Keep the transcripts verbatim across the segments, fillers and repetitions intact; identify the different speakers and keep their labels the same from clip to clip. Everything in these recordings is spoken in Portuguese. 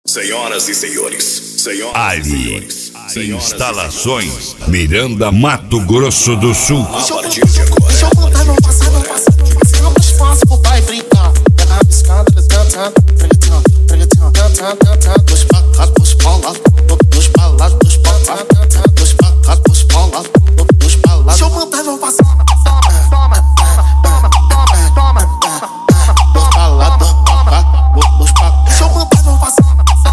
Speaker 1: Senhoras e senhores, senhoras
Speaker 2: Ali,
Speaker 1: e senhores, senhoras
Speaker 2: instalações
Speaker 1: e senhores.
Speaker 2: Miranda, Mato Grosso do Sul.
Speaker 1: A partir de agora.
Speaker 3: Deixa eu botar no passado, no passado, no passado, no espaço pro pai brincar. Pega a piscada, eles cantando, preguetão, preguetão, cantando, cantando. Dois pacados, dois paulados, dois palados, dois pacados, cantando. Dois pacados, dois paulados, dois palados. Deixa eu botar no passado. Toma, toma, toma, toma, toma. Dois palados, dois pacados, dois pacados. Deixa eu botar no passado.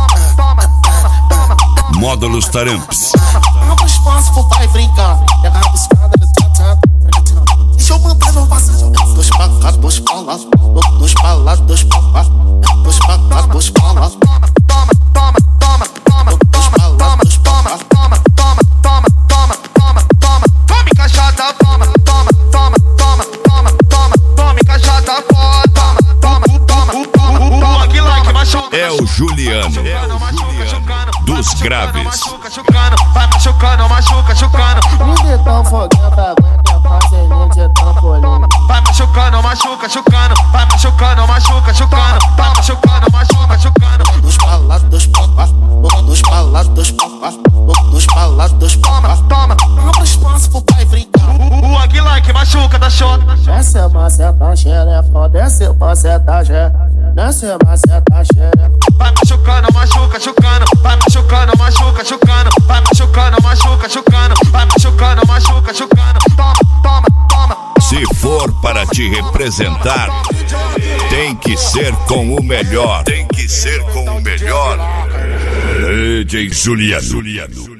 Speaker 2: Módulos Taramps.
Speaker 3: Abre espaço pro pai brincar. Pega a piscada, eles cantando, preguetão. Deixa eu botar no passado. Dois pacados, dois palados, dois palados, dois pacados. Dois pacados, dois palados. Toma, toma, toma, toma, dois palados, dois pacados. Toma, toma, toma, toma, toma, toma. Tome cachada, toma, toma, toma, toma, toma, toma. Tome cachada, toma, toma, toma. O Aguilar que machuca.
Speaker 2: É o Juliano dos Graves.
Speaker 3: Machuca, chucando, vai machucando, machuca, chucando.
Speaker 4: Ninguém tão foguenta, aguenta parcelinho de trampolim.
Speaker 3: Vai machucando, machuca, chucando. Vai machucando, machuca, chucando. Vai machucando, machuca, chucando. Dois palados, dois papas. Dois palados, dois papas. Dois palados, dois papas. Toma, abre espaço pro pai brincar. O Aguilar que machuca da shot.
Speaker 4: Desce maceta xereca, desce maceta xereca. Desce maceta xereca.
Speaker 3: Vai machucando, machuca, chucando. Vai machucando, machuca, chucando. Vai machucando, machuca, chucando. Vai machucando, machuca, chucando. Toma, toma, toma.
Speaker 2: Se for para te representar, tem que ser com o melhor. Tem que ser com o melhor. D J Juliano.